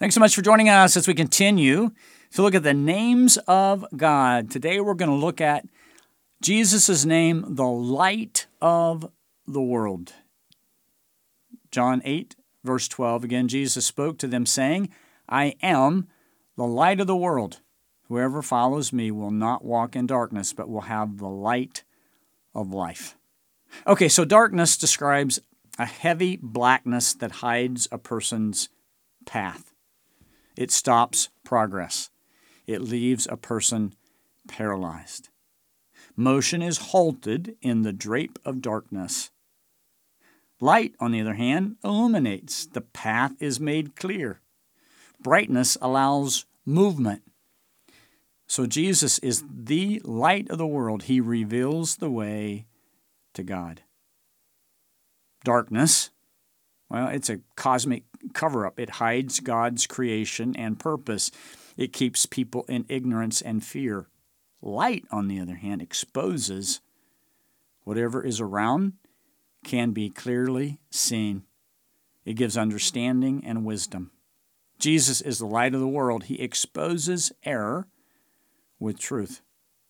Thanks so much for joining us as we continue to look at the names of God. Today we're going to look at Jesus' name, the light of the world. John 8, verse 12, again, Jesus spoke to them saying, I am the light of the world. Whoever follows me will not walk in darkness, but will have the light of life. Okay, so darkness describes a heavy blackness that hides a person's path. It stops progress. It leaves a person paralyzed. Motion is halted in the drape of darkness. Light, on the other hand, illuminates. The path is made clear. Brightness allows movement. So Jesus is the light of the world. He reveals the way to God. Darkness, well, it's a cosmic cover-up. It hides God's creation and purpose. It keeps people in ignorance and fear. Light, on the other hand, exposes whatever is around can be clearly seen. It gives understanding and wisdom. Jesus is the light of the world. He exposes error with truth.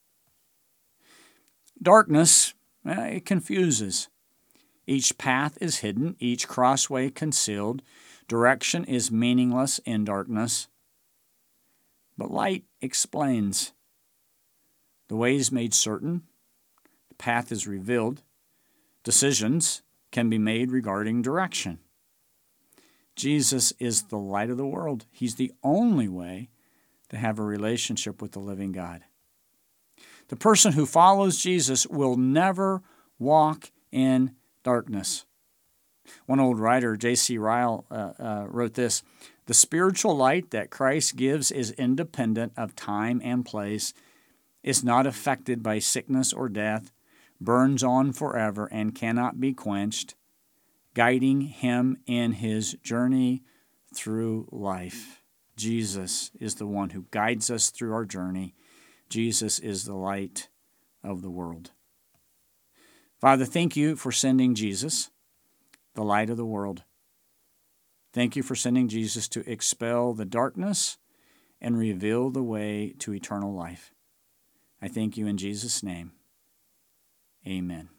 Darkness, it confuses. Each path is hidden, each crossway concealed. Direction is meaningless in darkness. But light explains. The way is made certain. The path is revealed. Decisions can be made regarding direction. Jesus is the light of the world. He's the only way to have a relationship with the living God. The person who follows Jesus will never walk in darkness. One old writer, J.C. Ryle, wrote this: the spiritual light that Christ gives is independent of time and place, is not affected by sickness or death, burns on forever and cannot be quenched, guiding him in his journey through life. Jesus is the one who guides us through our journey. Jesus is the light of the world. Father, thank you for sending Jesus, the light of the world. Thank you for sending Jesus to expel the darkness and reveal the way to eternal life. I thank you in Jesus' name. Amen.